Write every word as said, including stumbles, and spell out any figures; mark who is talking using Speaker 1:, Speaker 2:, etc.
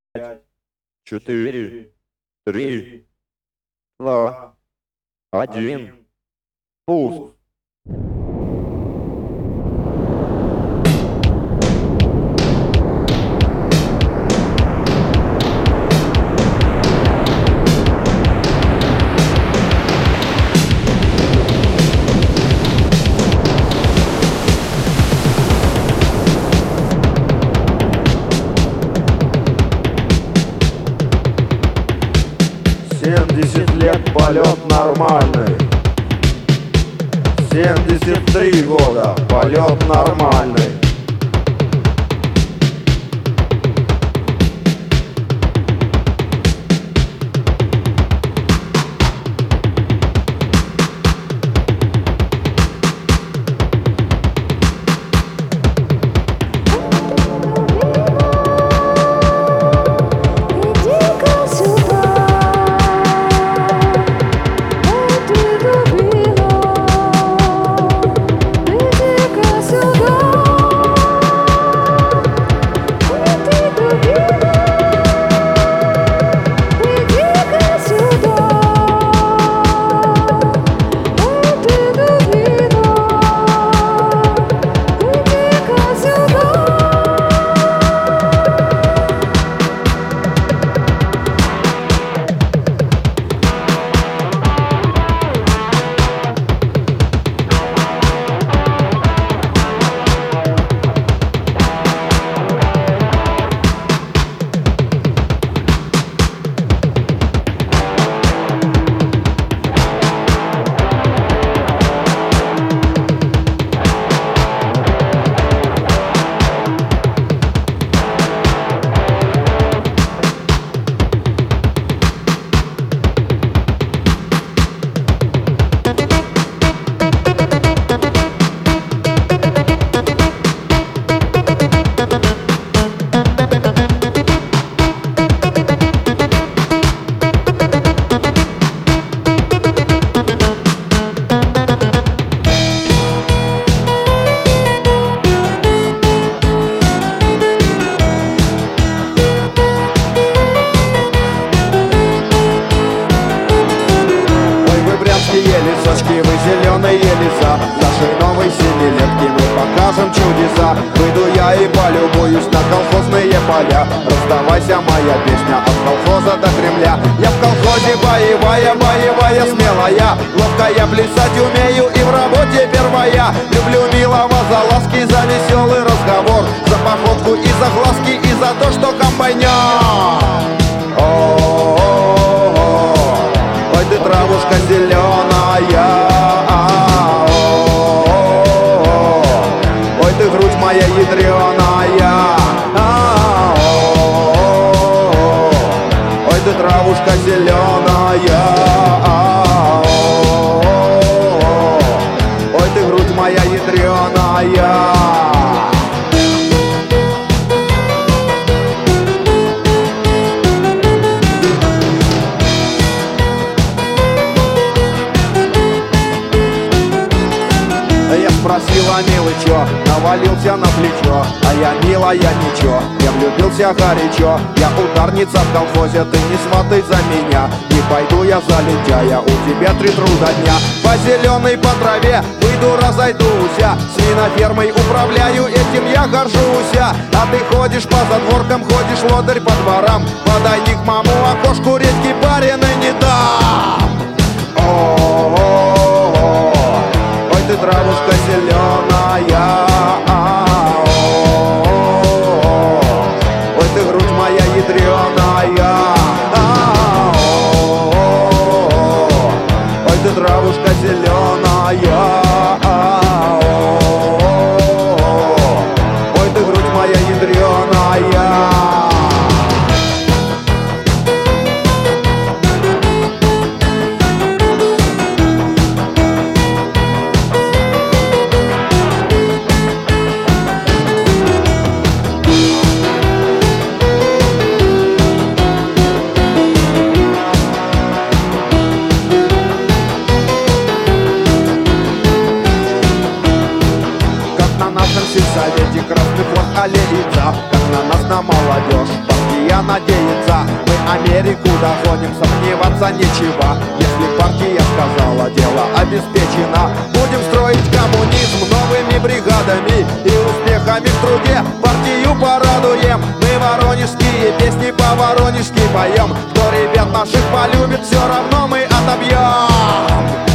Speaker 1: пять, четыре, три, два, один. Пуск.
Speaker 2: Семьдесят лет, полет нормальный. Семьдесят три года, полет нормальный. Лесочки, вы зеленые леса, нашей новой семилетки мы покажем чудеса. Выйду я и полюбуюсь на колхозные поля. Раздавайся, моя песня от колхоза до Кремля. Я в колхозе боевая, боевая, смелая, ловкая, плясать умею и в работе первая. Люблю милого за ласки, за веселый разговор, за походку и за глазки, и за то, что комбайнер. Ой, ты травушка зеленая, ой, ты грудь моя ядреная, ой, ты травушка зеленая, ой, ты грудь моя ядреная. Спросила, милый, чё, навалился на плечо, а я, милая, ничего, я влюбился горячо. Я ударница в колхозе, ты не сватай за меня, не пойду я за лентяя, у тебя три труда дня. По зеленой, по траве выйду, разойдуся, свинофермой управляю, этим я горжусь. А ты ходишь по задворкам, ходишь лодырь по дворам, подойди к маму окошку, редьки барины не дам. О-о-о-о, ой, ты травушка зеленая, ой, ты грудь моя ядреная, ой, ты травушка зеленая, ой, ты грудь моя ядреная. Сельсовете красный флаг аллеется, как на нас, на молодежь, партии партия надеется, мы Америку догоним, сомневаться нечего. Если партия сказала, дело обеспечено. Будем строить коммунизм новыми бригадами и успехами в труде партию порадуем. Мы воронежские песни по-воронежски поем. Кто ребят наших полюбит, все равно мы отобьем.